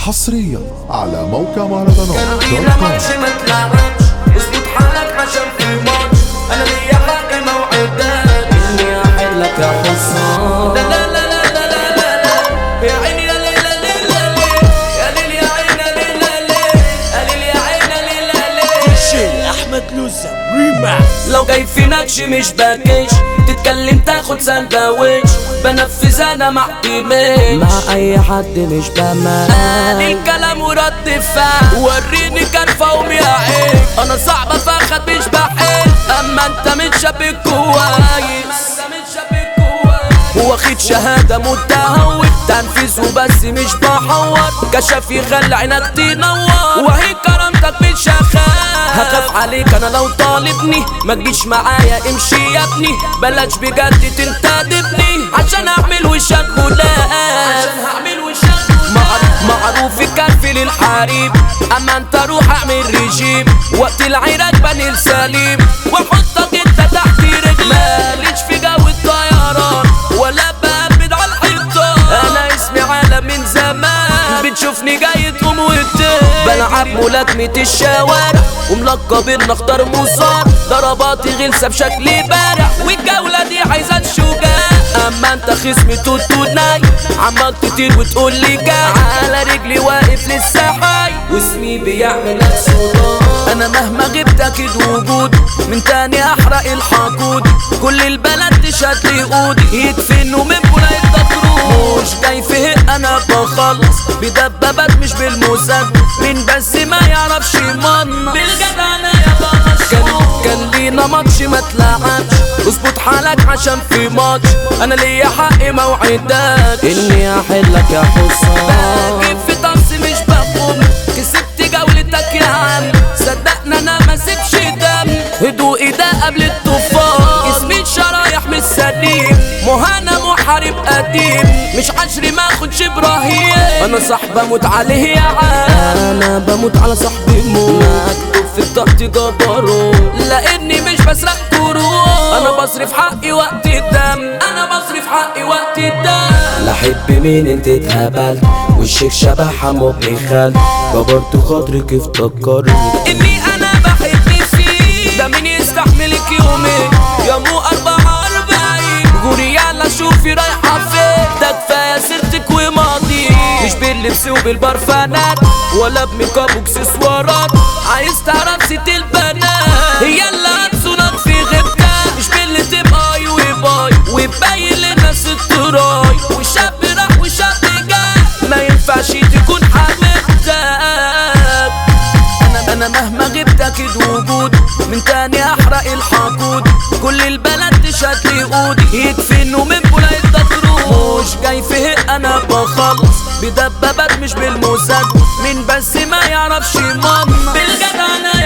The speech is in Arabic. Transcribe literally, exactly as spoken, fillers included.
حصريا على موقع مهرجانات فينا ماتش ما تلعبش، اثبت حالك عشان في ماتش. انا ليا حق موعدك اني احلك يا حصان. لا لا لا لا لا لا لا لا يا عيني يا ليل يا ليل يا ليل يا عيني يا ليل يا ليل يا عيني يا ليل يا ليل. شيل احمد لوزة ريماكس. لو جاي في نكش مش باكيش، تتكلم تاخد سندوتش، بنفذ انا مع ايميش مع اي حد مش بمان. الكلام ورد فعل وريني كرفة يا عين. انا صعب افخد مش بحل، اما انت متشبك كويس واخد شهادة متهور، تنفيذ وبس مش بحور. كشف يخلي عينك تنور، وهي كرامتك مش هخاف. هخاف عليك انا لو طالبني، ما تجيش معايا امشي يا ابني. بلاش بجد تنتدبني عشان اعمل وشك غلاف. عشان هعمل وشك معروف كرفي للحريم، اما انت روح اعمل ريجيم. وقت العراك بني السليم واحطك انت تحت رجلي. ماليش في جو الطيران ولا بقبض على الحيطان. انا اسمي عالم من زمان، بتشوفني جاي تقوم وتطير. بلعب ملاكمة الشوارع وملقب ان اختار مصار. ضرباتي غلسة بشكل بارع، والجولة دي عايزة الشجاع. اما انت خصمي توتو ناي، عمال تطير وتقول لي جاي. على رجلي واقف لسه حي، واسمي بيعمل لك صداع. انا مهما غبت اكيد وجود، من تاني احرق الحقود. كل البلد تشهد لي قودي، يدفنوا من بولاية دكرور. مش جاي فهق انا بخلص بدبابات مش بالمسدس. من بس ما يعرفش من بالجدع انا يا بلاش. كان كان لينا ماتش ما تلعبش، اظبط حالك عشان في ماتش. انا ليا حق موعدك اني احلك يا حصان. بجيب في طمس مش بقوم، كسبت جولتك يا عم. صدقنا انا ما سيبش دم، هدوء ده قبل الطوفان. اسمي شرايح مش سليم، مهنا محارب قديم. مش عشري ما اخدش ابراهيم، انا صاحب اموت عليه يا عم. انا بموت على صاحبي موت، مكتوب في بطاقتي جبروت. لاني مش بسرق كروت، انا بصرف حقي وقت الدم. انا بصرف حقي وقت الدم. لا احب مين انت اتهبلت، وشك شبه حمو ابن خال. كبرت خاطرك افتكرت اني انا بحب فيك. ده مين يستحملك يومين يا مو اربعة اربعين. غوري يلا شوفي رايحة فين، ده كفاية سيرتك وماضي. مش باللبس وبالبرفانات ولا بميك اب واكسسوارات. عايز تعرف ست البنات هي اللي هتصونك في غيبتك. مش باللي تبقى اي وباي وتبين للناس التراي. وشاب راح وشاب جاي، ما ينفعش تكون حبيبتك. انا انا مهما غبت اكيد وجود، من تاني احرق الحقود. كل البلد تشهد لي قودي، يدفنوا من بولاية دكرور. مش جاي فهق انا بخلص بدبابات مش بالمسدس. من بس ما يعرفش من بالجدع انا